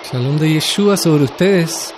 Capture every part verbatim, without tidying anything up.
Shalom de Yeshua sobre ustedes.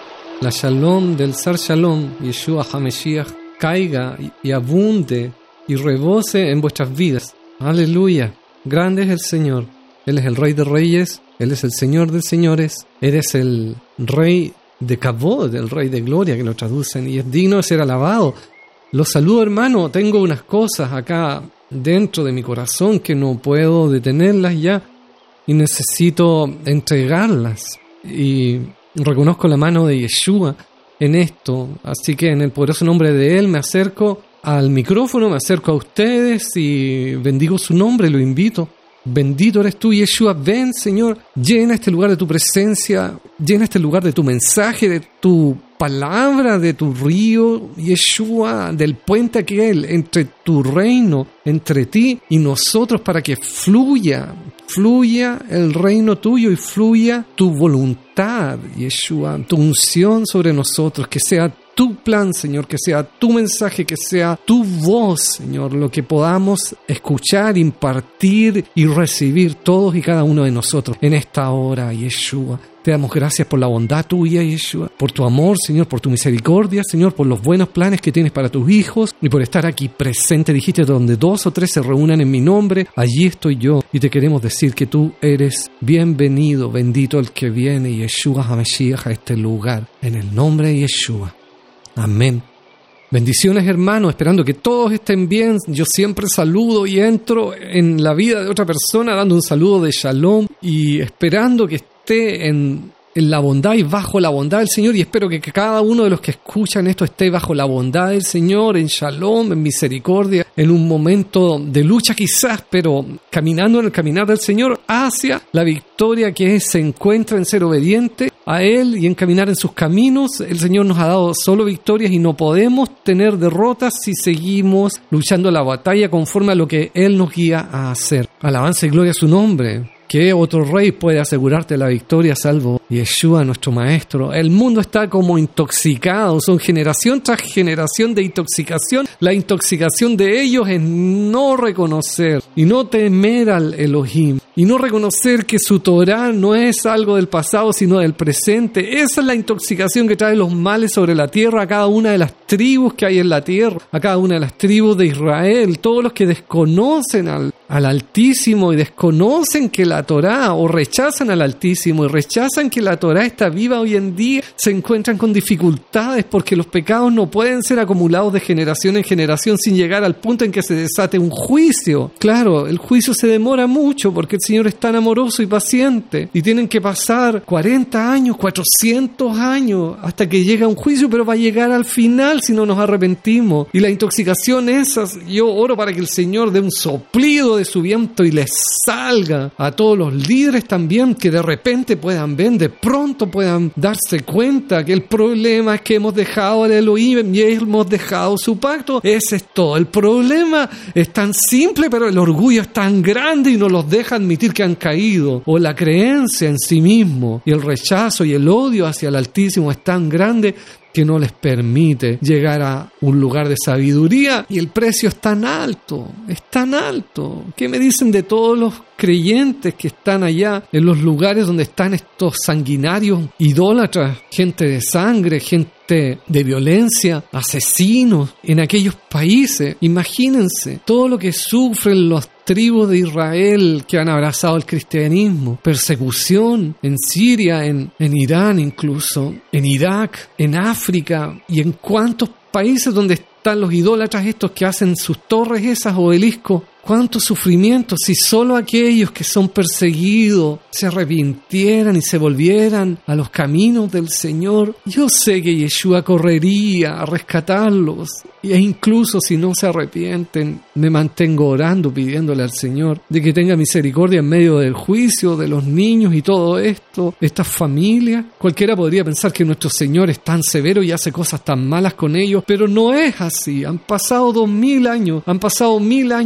La Shalom del Ser Shalom, Yeshua HaMashiach, caiga y abunde y rebose en vuestras vidas. Aleluya. Grande es el Señor. Él es el Rey de Reyes. Él es el Señor de Señores. Eres el Rey de Kavod, el Rey de Gloria, que lo traducen, y es digno de ser alabado. Los saludo, hermano. Tengo unas cosas acá dentro de mi corazón que no puedo detenerlas ya y necesito entregarlas. Y reconozco la mano de Yeshua en esto. Así que en el poderoso nombre de Él me acerco al micrófono, me acerco a ustedes y bendigo su nombre, lo invito. Bendito eres tú, Yeshua. Ven, Señor, llena este lugar de tu presencia, llena este lugar de tu mensaje, de tu palabra, de tu río, Yeshua, del puente aquel entre tu reino, entre ti y nosotros, para que fluya, fluya el reino tuyo y fluya tu voluntad, Yeshua, tu unción sobre nosotros, que sea tu plan, Señor, que sea tu mensaje, que sea tu voz, Señor, lo que podamos escuchar, impartir y recibir todos y cada uno de nosotros en esta hora, Yeshua. Te damos gracias por la bondad tuya, Yeshua, por tu amor, Señor, por tu misericordia, Señor, por los buenos planes que tienes para tus hijos y por estar aquí presente. Dijiste, donde dos o tres se reúnan en mi nombre, allí estoy yo. Y te queremos decir que tú eres bienvenido, bendito el que viene, Yeshua HaMashiach, a este lugar, en el nombre de Yeshua. Amén. Bendiciones, hermanos, esperando que todos estén bien. Yo siempre saludo y entro en la vida de otra persona dando un saludo de shalom y esperando que esté en, en la bondad y bajo la bondad del Señor, y espero que cada uno de los que escuchan esto esté bajo la bondad del Señor, en shalom, en misericordia, en un momento de lucha quizás, pero caminando en el caminar del Señor hacia la victoria que se encuentra en ser obediente a Él y en caminar en sus caminos. El Señor nos ha dado solo victorias y no podemos tener derrotas si seguimos luchando la batalla conforme a lo que Él nos guía a hacer. Alabanza y gloria a su nombre. ¿Qué otro rey puede asegurarte la victoria salvo Yeshua, nuestro Maestro? El mundo está como intoxicado, son generación tras generación de intoxicación. La intoxicación de ellos es no reconocer y no temer al Elohim y no reconocer que su Torah no es algo del pasado sino del presente. Esa es la intoxicación que trae los males sobre la tierra a cada una de las tribus que hay en la tierra, a cada una de las tribus de Israel. Todos los que desconocen al, al Altísimo y desconocen que la Torá, o rechazan al Altísimo y rechazan que la Torá está viva hoy en día, se encuentran con dificultades porque los pecados no pueden ser acumulados de generación en generación sin llegar al punto en que se desate un juicio. Claro, el juicio se demora mucho porque el Señor es tan amoroso y paciente y tienen que pasar cuarenta años, cuatrocientos años hasta que llega un juicio, pero va a llegar al final si no nos arrepentimos. Y la intoxicación esa, yo oro para que el Señor dé un soplido de su viento y les salga a todos los líderes también, que de repente puedan ver, de pronto puedan darse cuenta que el problema es que hemos dejado al Elohim y hemos dejado su pacto. Ese es todo. El problema es tan simple, pero el orgullo es tan grande y no los deja admitir que han caído. O la creencia en sí mismo y el rechazo y el odio hacia el Altísimo es tan grande que no les permite llegar a un lugar de sabiduría, y el precio es tan alto, es tan alto. ¿Qué me dicen de todos los creyentes que están allá en los lugares donde están estos sanguinarios idólatras, gente de sangre, gente de violencia, asesinos en aquellos países? Imagínense todo lo que sufren los tribus de Israel que han abrazado el cristianismo, persecución en Siria, en, en Irán incluso, en Irak, en África, y en cuántos países donde están los idólatras estos que hacen sus torres esas, obeliscos. Cuánto sufrimiento si solo aquellos que son perseguidos se arrepintieran y se volvieran a los caminos del Señor. Yo sé que Yeshua correría a rescatarlos, e incluso si no se arrepienten, me mantengo orando, pidiéndole al Señor de que tenga misericordia en medio del juicio de los niños y todo esto, estas familias. Cualquiera podría pensar que nuestro Señor es tan severo y hace cosas tan malas con ellos, pero no es así. Han pasado dos mil años, han pasado mil años, han pasado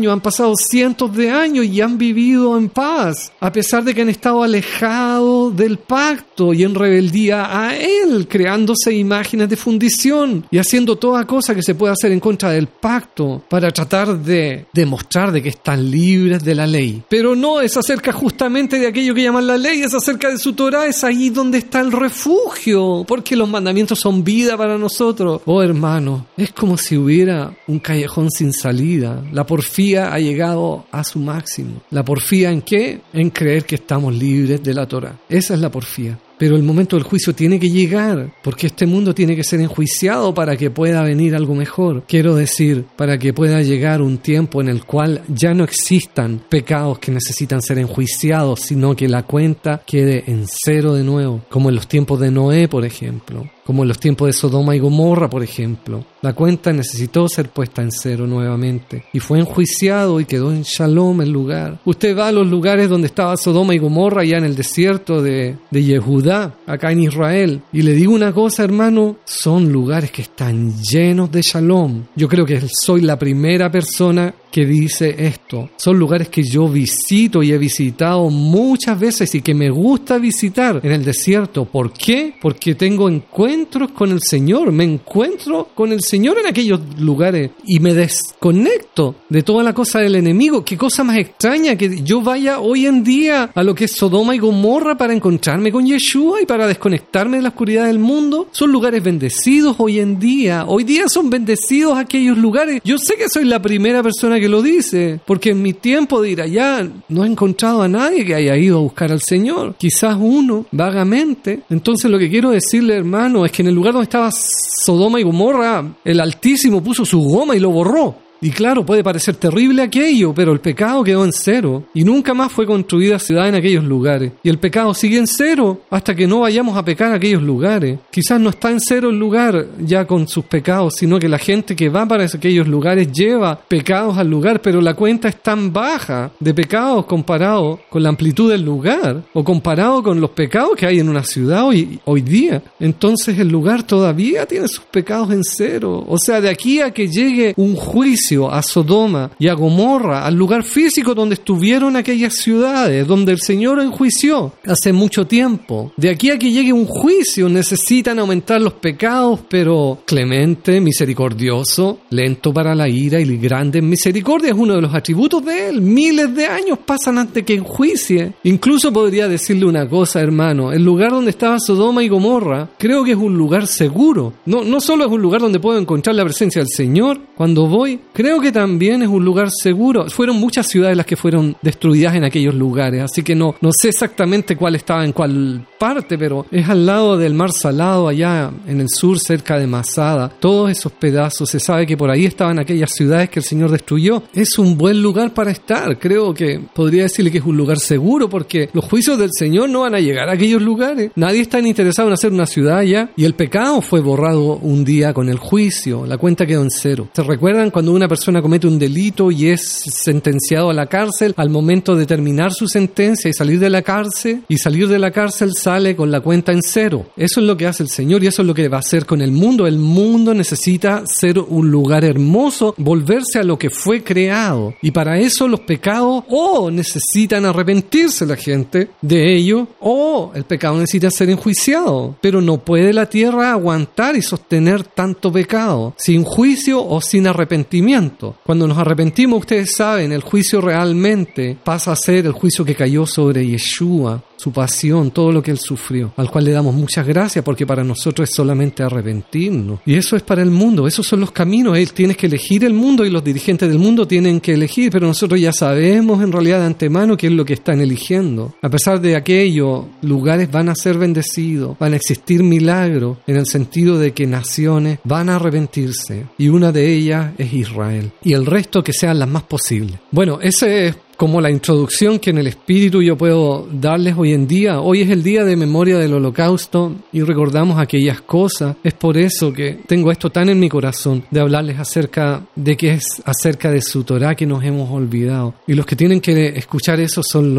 pasado cientos de años y han vivido en paz, a pesar de que han estado alejados del pacto y en rebeldía a Él, creándose imágenes de fundición y haciendo toda cosa que se puede hacer en contra del pacto para tratar de demostrar de que están libres de la ley. Pero no, es acerca justamente de aquello que llaman la ley, es acerca de su Torah, es ahí donde está el refugio, porque los mandamientos son vida para nosotros. Oh, hermano, es como si hubiera un callejón sin salida. La porfía ha llegado a su máximo. ¿La porfía en qué? En creer que estamos libres de la Torah. Esa es la porfía. Pero el momento del juicio tiene que llegar, porque este mundo tiene que ser enjuiciado para que pueda venir algo mejor. Quiero decir, para que pueda llegar un tiempo en el cual ya no existan pecados que necesitan ser enjuiciados, sino que la cuenta quede en cero de nuevo, como en los tiempos de Noé, por ejemplo, como en los tiempos de Sodoma y Gomorra, por ejemplo. La cuenta necesitó ser puesta en cero nuevamente, y fue enjuiciado y quedó en Shalom el lugar. Usted va a los lugares donde estaba Sodoma y Gomorra, allá en el desierto de, de Yehudá, acá en Israel, y le digo una cosa, hermano, son lugares que están llenos de Shalom. Yo creo que soy la primera persona que dice esto. Son lugares que yo visito y he visitado muchas veces y que me gusta visitar en el desierto. ¿Por qué? Porque tengo encuentros con el Señor. Me encuentro con el Señor en aquellos lugares y me desconecto de toda la cosa del enemigo. Qué cosa más extraña que yo vaya hoy en día a lo que es Sodoma y Gomorra para encontrarme con Yeshua y para desconectarme de la oscuridad del mundo. Son lugares bendecidos hoy en día. Hoy día son bendecidos aquellos lugares. Yo sé que soy la primera persona que lo dice, porque en mi tiempo de ir allá no he encontrado a nadie que haya ido a buscar al Señor. Quizás uno, vagamente. Entonces lo que quiero decirle, hermano, es que en el lugar donde estaba Sodoma y Gomorra, el Altísimo puso su goma y lo borró. Y claro, puede parecer terrible aquello, pero el pecado quedó en cero y nunca más fue construida ciudad en aquellos lugares. Y el pecado sigue en cero hasta que no vayamos a pecar en aquellos lugares. Quizás no está en cero el lugar ya con sus pecados, sino que la gente que va para aquellos lugares lleva pecados al lugar, pero la cuenta es tan baja de pecados comparado con la amplitud del lugar o comparado con los pecados que hay en una ciudad hoy, hoy día. Entonces el lugar todavía tiene sus pecados en cero. O sea, de aquí a que llegue un juicio a Sodoma y a Gomorra, al lugar físico donde estuvieron aquellas ciudades, donde el Señor enjuició hace mucho tiempo. De aquí a que llegue un juicio necesitan aumentar los pecados, pero clemente, misericordioso, lento para la ira y grande en misericordia es uno de los atributos de Él. Miles de años pasan antes que enjuicie. Incluso podría decirle una cosa, hermano, el lugar donde estaba Sodoma y Gomorra creo que es un lugar seguro. No, no solo es un lugar donde puedo encontrar la presencia del Señor cuando voy, creo que también es un lugar seguro. Fueron muchas ciudades las que fueron destruidas en aquellos lugares, así que no, no sé exactamente cuál estaba en cuál parte, pero es al lado del Mar Salado, allá en el sur, cerca de Masada. Todos esos pedazos, se sabe que por ahí estaban aquellas ciudades que el Señor destruyó. Es un buen lugar para estar. Creo que podría decirle que es un lugar seguro, porque los juicios del Señor no van a llegar a aquellos lugares. Nadie está interesado en hacer una ciudad allá, y el pecado fue borrado un día con el juicio. La cuenta quedó en cero. ¿Se recuerdan cuando una persona comete un delito y es sentenciado a la cárcel? Al momento de terminar su sentencia y salir de la cárcel, y salir de la cárcel sale con la cuenta en cero. Eso es lo que hace el Señor y eso es lo que va a hacer con el mundo. El mundo necesita ser un lugar hermoso, volverse a lo que fue creado, y para eso los pecados o necesitan arrepentirse la gente de ello, o el pecado necesita ser enjuiciado. Pero no puede la tierra aguantar y sostener tanto pecado sin juicio o sin arrepentimiento. Cuando nos arrepentimos, ustedes saben, el juicio realmente pasa a ser el juicio que cayó sobre Yeshua, su pasión, todo lo que Él sufrió, al cual le damos muchas gracias, porque para nosotros es solamente arrepentirnos. Y eso es para el mundo, esos son los caminos. Él tiene que elegir el mundo y los dirigentes del mundo tienen que elegir, pero nosotros ya sabemos en realidad de antemano qué es lo que están eligiendo. A pesar de aquello, lugares van a ser bendecidos, van a existir milagros, en el sentido de que naciones van a arrepentirse, y una de ellas es Israel, y el resto que sean las más posibles. Bueno, ese es como la introducción que en el espíritu yo puedo darles hoy en día. Hoy es el día de memoria del Holocausto y recordamos aquellas cosas. Es por eso que tengo esto tan en mi corazón, de hablarles acerca de que es acerca de su Torah que nos hemos olvidado. Y los que tienen que escuchar eso son los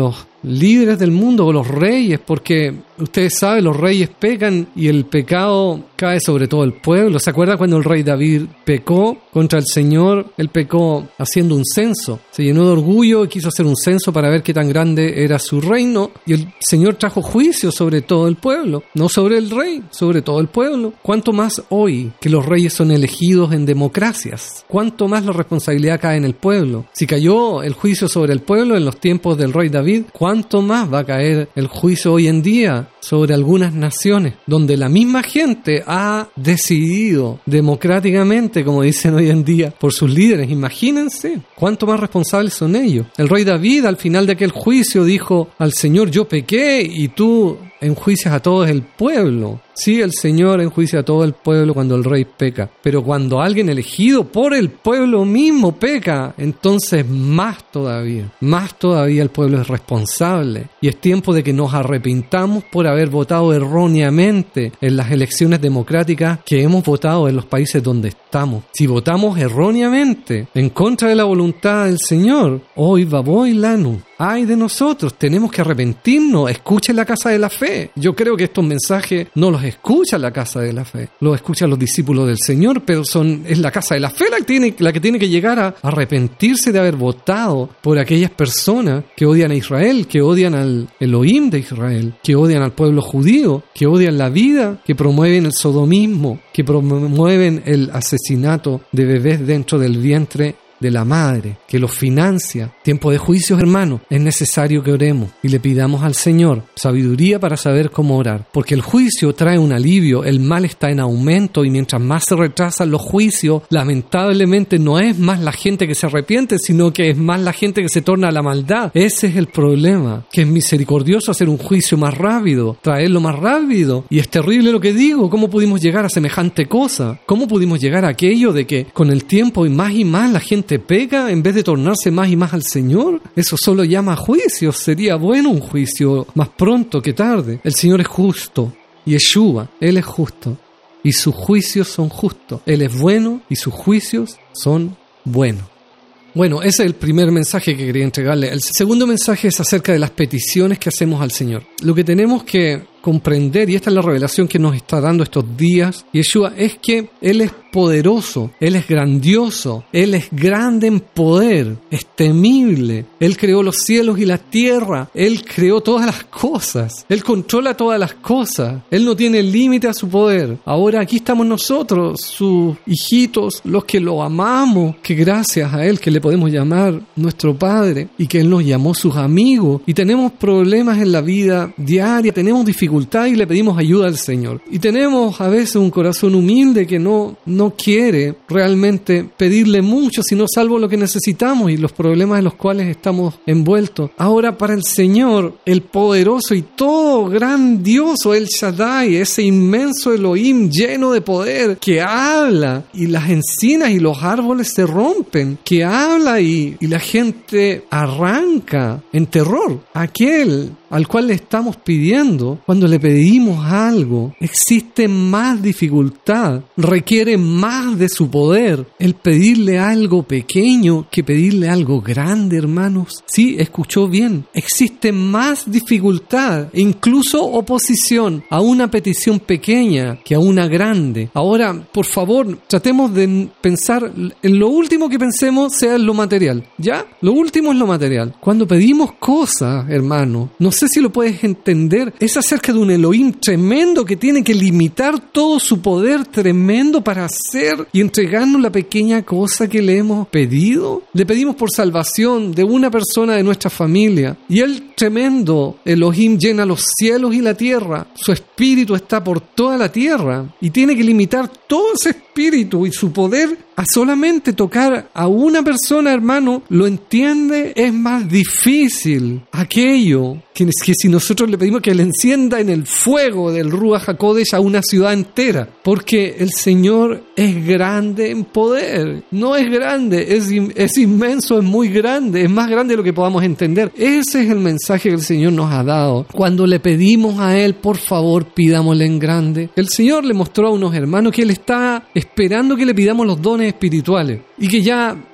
líderes del mundo o los reyes, porque ustedes saben, los reyes pecan y el pecado cae sobre todo el pueblo. ¿Se acuerda cuando el rey David pecó contra el Señor? Él pecó haciendo un censo. Se llenó de orgullo y quiso hacer un censo para ver qué tan grande era su reino. Y el Señor trajo juicio sobre todo el pueblo. No sobre el rey, sobre todo el pueblo. ¿Cuánto más hoy que los reyes son elegidos en democracias? ¿Cuánto más la responsabilidad cae en el pueblo? Si cayó el juicio sobre el pueblo en los tiempos del rey David, ¿cuánto más va a caer el juicio hoy en día sobre algunas naciones donde la misma gente ha decidido democráticamente, como dicen hoy en día, por sus líderes? Imagínense cuánto más responsables son ellos. El rey David al final de aquel juicio dijo al Señor: yo pequé y tú enjuicias a todo el pueblo. Sí, el Señor enjuicia a todo el pueblo cuando el rey peca, pero cuando alguien elegido por el pueblo mismo peca, entonces más todavía, más todavía el pueblo es responsable. Y es tiempo de que nos arrepintamos por haber votado erróneamente en las elecciones democráticas que hemos votado en los países donde estamos. Si votamos erróneamente en contra de la voluntad del Señor, hoy va voy lanu. Ay de nosotros, tenemos que arrepentirnos. Escuchen la Casa de la Fe. Yo creo que estos mensajes no los escucha la Casa de la Fe, los escuchan los discípulos del Señor, pero son es la Casa de la Fe la que tiene, la que, tiene que llegar a arrepentirse de haber votado por aquellas personas que odian a Israel, que odian al Elohim de Israel, que odian al pueblo judío, que odian la vida, que promueven el sodomismo, que promueven el asesinato de bebés dentro del vientre de la madre, que los financia. Tiempo de juicios, hermanos. Es necesario que oremos y le pidamos al Señor sabiduría para saber cómo orar, porque el juicio trae un alivio, el mal está en aumento y mientras más se retrasan los juicios, lamentablemente no es más la gente que se arrepiente, sino que es más la gente que se torna a la maldad. Ese es el problema, que es misericordioso hacer un juicio más rápido, traerlo más rápido, y es terrible lo que digo. ¿Cómo pudimos llegar a semejante cosa? ¿Cómo pudimos llegar a aquello de que con el tiempo y más y más la gente peca en vez de tornarse más y más al Señor? Eso solo llama juicio. Sería bueno un juicio más pronto que tarde. El Señor es justo. Yeshua, Él es justo. Y sus juicios son justos. Él es bueno y sus juicios son buenos. Bueno, ese es el primer mensaje que quería entregarle. El segundo mensaje es acerca de las peticiones que hacemos al Señor. Lo que tenemos que comprender, y esta es la revelación que nos está dando estos días Yeshua, es que Él es poderoso, Él es grandioso, Él es grande en poder, es temible. Él creó los cielos y la tierra, Él creó todas las cosas, Él controla todas las cosas, Él no tiene límite a su poder. Ahora aquí estamos nosotros, sus hijitos, los que lo amamos, que gracias a Él que le podemos llamar nuestro Padre y que Él nos llamó sus amigos, y tenemos problemas en la vida diaria, tenemos dificultades y le pedimos ayuda al Señor. Y tenemos a veces un corazón humilde que no, no quiere realmente pedirle mucho, sino salvo lo que necesitamos y los problemas en los cuales estamos envueltos. Ahora, para el Señor, el poderoso y todo grandioso, el Shaddai, ese inmenso Elohim lleno de poder, que habla y las encinas y los árboles se rompen, que habla y, y la gente arranca en terror. Aquel al cual le estamos pidiendo, cuando le pedimos algo, existe más dificultad, requiere más de su poder el pedirle algo pequeño que pedirle algo grande, hermanos. Sí, escuchó bien. Existe más dificultad, incluso oposición a una petición pequeña que a una grande. Ahora, por favor, tratemos de pensar en lo último que pensemos sea en lo material. ¿Ya? Lo último es lo material. Cuando pedimos cosas, hermanos, no sé si lo puedes entender, es acerca de un Elohim tremendo que tiene que limitar todo su poder tremendo para hacer y entregarnos la pequeña cosa que le hemos pedido. Le pedimos por salvación de una persona de nuestra familia y el tremendo Elohim llena los cielos y la tierra. Su espíritu está por toda la tierra y tiene que limitar todo ese espíritu y su poder a solamente tocar a una persona, hermano. Lo entiende, es más difícil aquello que, que si nosotros le pedimos que le encienda en el fuego del Ruach HaKodesh a una ciudad entera, porque el Señor es grande en poder, no es grande, es, es inmenso, es muy grande, es más grande de lo que podamos entender. Ese es el mensaje que el Señor nos ha dado. Cuando le pedimos a Él, por favor, pidámosle en grande. El Señor le mostró a unos hermanos que Él está esperando que le pidamos los dones espirituales y que ya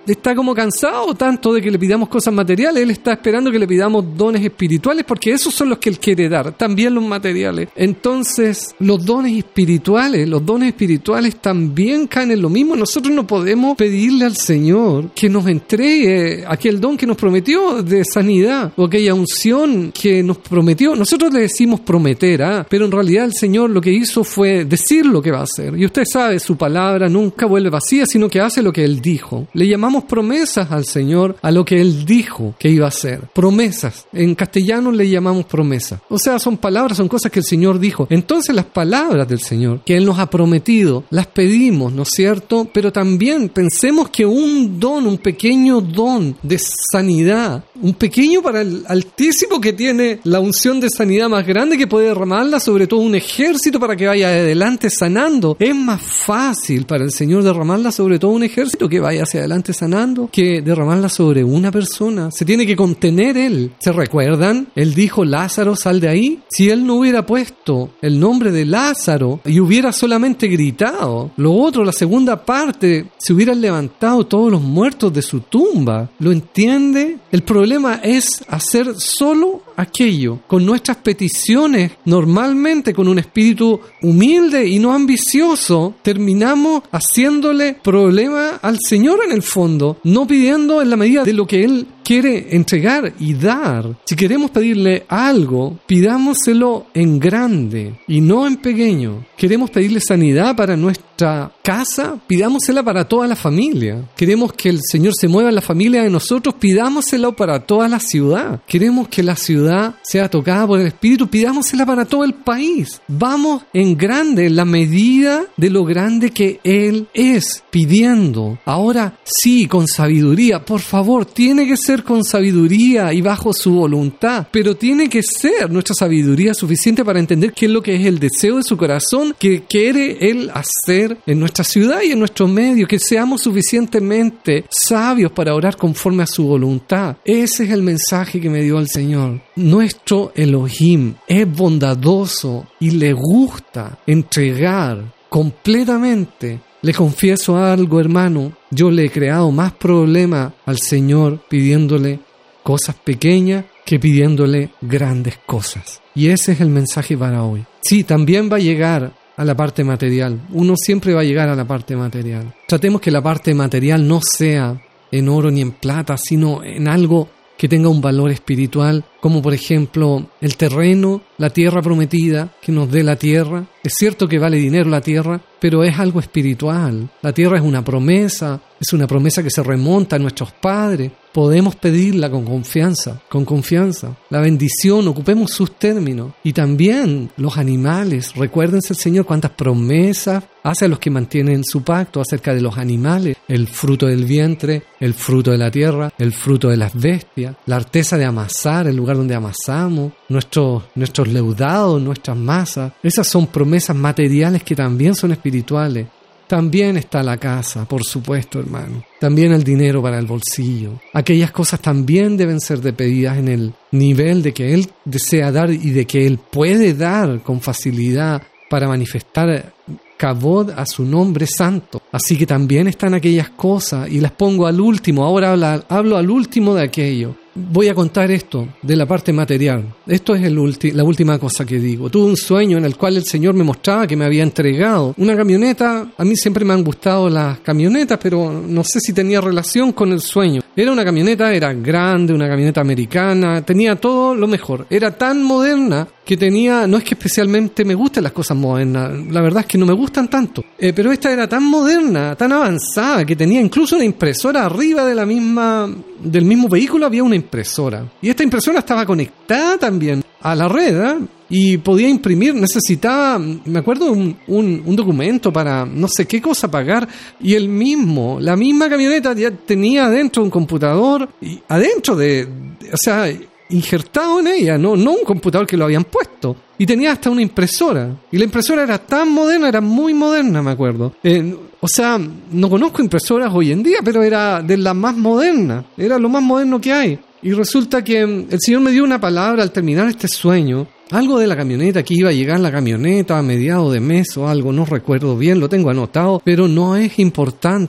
está como cansado tanto de que le pidamos cosas materiales. Él está esperando que le pidamos dones espirituales, porque esos son los que Él quiere dar, también los materiales. Entonces, los dones espirituales, los dones espirituales también caen en lo mismo. Nosotros no podemos pedirle al Señor que nos entregue aquel don que nos prometió de sanidad, o aquella unción que nos prometió. Nosotros le decimos prometer, ¿ah? Pero en realidad el Señor lo que hizo fue decir lo que va a hacer. Y usted sabe, su palabra nunca vuelve vacía, sino que hace lo que Él dijo. Le llamamos promesas al Señor a lo que Él dijo que iba a hacer. Promesas. En castellano le llamamos promesas. O sea, son palabras, son cosas que el Señor dijo. Entonces las palabras del Señor que Él nos ha prometido, las pedimos, ¿no es cierto? Pero también pensemos que un don, un pequeño don de sanidad, un pequeño para el Altísimo, que tiene la unción de sanidad más grande, que puede derramarla sobre todo un ejército para que vaya adelante sanando. Es más fácil para el Señor derramarla sobre todo un ejército que vaya hacia adelante sanando que derramarla sobre una persona. Se tiene que contener Él. ¿Se recuerdan? Él dijo: Lázaro, sal de ahí. Si Él no hubiera puesto el nombre de Lázaro y hubiera solamente gritado, lo otro, la segunda parte, se hubieran levantado todos los muertos de su tumba. ¿Lo entiende? El problema es hacer solo aquello, con nuestras peticiones, normalmente con un espíritu humilde y no ambicioso, terminamos haciéndole problema al Señor en el fondo, no pidiendo en la medida de lo que Él quiere entregar y dar. Si queremos pedirle algo, pidámoselo en grande y no en pequeño. Queremos pedirle sanidad para nuestra casa, pidámosela para toda la familia. Queremos que el Señor se mueva en la familia de nosotros, pidámoselo para toda la ciudad. Queremos que la ciudad sea tocada por el Espíritu, pidámosela para todo el país. Vamos en grande, en la medida de lo grande que Él es, pidiendo. Ahora sí, con sabiduría, por favor, tiene que ser con sabiduría y bajo su voluntad, pero tiene que ser nuestra sabiduría suficiente para entender qué es lo que es el deseo de su corazón, que quiere Él hacer en nuestra ciudad y en nuestro medio, que seamos suficientemente sabios para orar conforme a su voluntad. Ese es el mensaje que me dio el Señor. Nuestro Elohim es bondadoso y le gusta entregar completamente. Le confieso algo, hermano, yo le he creado más problemas al Señor pidiéndole cosas pequeñas que pidiéndole grandes cosas. Y ese es el mensaje para hoy. Sí, también va a llegar a la parte material. Uno siempre va a llegar a la parte material. Tratemos que la parte material no sea en oro ni en plata, sino en algo que tenga un valor espiritual, como por ejemplo el terreno, la tierra prometida, que nos dé la tierra. Es cierto que vale dinero la tierra, pero es algo espiritual. La tierra es una promesa, es una promesa que se remonta a nuestros padres. Podemos pedirla con confianza, con confianza. La bendición, ocupemos sus términos. Y también los animales. Recuérdense el Señor cuántas promesas hace a los que mantienen su pacto acerca de los animales. El fruto del vientre, el fruto de la tierra, el fruto de las bestias, la arteza de amasar, el lugar donde amasamos, nuestros, nuestros leudados, nuestras masas. Esas son promesas materiales que también son espirituales. También está la casa, por supuesto, hermano. También el dinero para el bolsillo. Aquellas cosas también deben ser de pedidas en el nivel de que Él desea dar y de que Él puede dar con facilidad para manifestar Kavod a su nombre santo. Así que también están aquellas cosas y las pongo al último. Ahora hablo, hablo al último de aquello. Voy a contar esto de la parte material. Esto es el ulti- la última cosa que digo. Tuve un sueño en el cual el Señor me mostraba que me había entregado una camioneta. A mí siempre me han gustado las camionetas, pero no sé si tenía relación con el sueño. Era una camioneta, era grande, una camioneta americana, tenía todo lo mejor. Era tan moderna que tenía, no es que especialmente me gusten las cosas modernas, la verdad es que no me gustan tanto, eh, pero esta era tan moderna, tan avanzada, que tenía incluso una impresora arriba de la misma, del mismo vehículo había una impresora. Y esta impresora estaba conectada también a la red, ¿eh? Y podía imprimir, necesitaba, me acuerdo, un, un, un documento para no sé qué cosa pagar, y el mismo, la misma camioneta ya tenía adentro un computador, y adentro de, de o sea, injertado en ella, no, no un computador que lo habían puesto, y tenía hasta una impresora, y la impresora era tan moderna, era muy moderna, me acuerdo. Eh, o sea, no conozco impresoras hoy en día, pero era de las más modernas, era lo más moderno que hay. Y resulta que el Señor me dio una palabra al terminar este sueño, algo de la camioneta, que iba a llegar la camioneta a mediados de mes o algo, no recuerdo bien, lo tengo anotado, pero no es importante.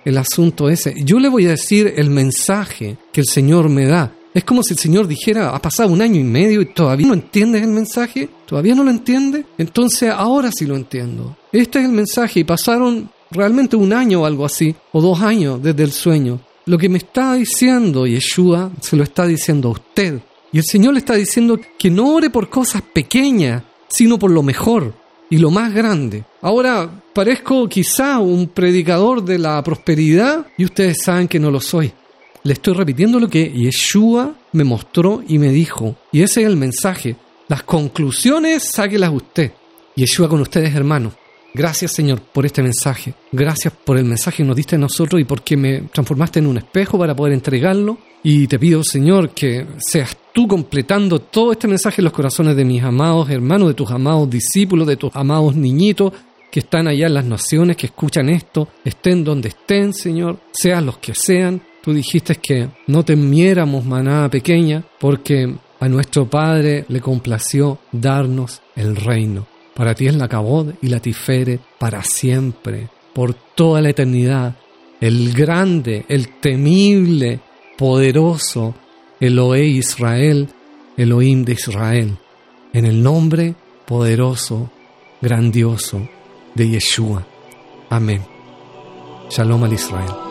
el asunto ese. Yo le voy a decir el mensaje que el Señor me da. Es como si el Señor dijera, ha pasado un año y medio y todavía no entiendes el mensaje, todavía no lo entiendes, entonces ahora sí lo entiendo. Este es el mensaje y pasaron realmente un año o algo así, o dos años desde el sueño. Lo que me está diciendo Yeshua se lo está diciendo a usted. Y el Señor le está diciendo que no ore por cosas pequeñas, sino por lo mejor y lo más grande. Ahora, parezco quizá un predicador de la prosperidad y ustedes saben que no lo soy. Le estoy repitiendo lo que Yeshua me mostró y me dijo. Y ese es el mensaje. Las conclusiones, sáquelas usted. Yeshua con ustedes, hermanos. Gracias, Señor, por este mensaje. Gracias por el mensaje que nos diste a nosotros y porque me transformaste en un espejo para poder entregarlo. Y te pido, Señor, que seas tú completando todo este mensaje en los corazones de mis amados hermanos, de tus amados discípulos, de tus amados niñitos que están allá en las naciones, que escuchan esto, estén donde estén, Señor, sean los que sean. Tú dijiste que no temiéramos manada pequeña, porque a nuestro Padre le complació darnos el reino. Para ti es la Kabod y la Tiferet para siempre, por toda la eternidad. El grande, el temible, poderoso Elohe Israel, Elohim de Israel, en el nombre poderoso, grandioso de Yeshua. Amén. Shalom al Israel.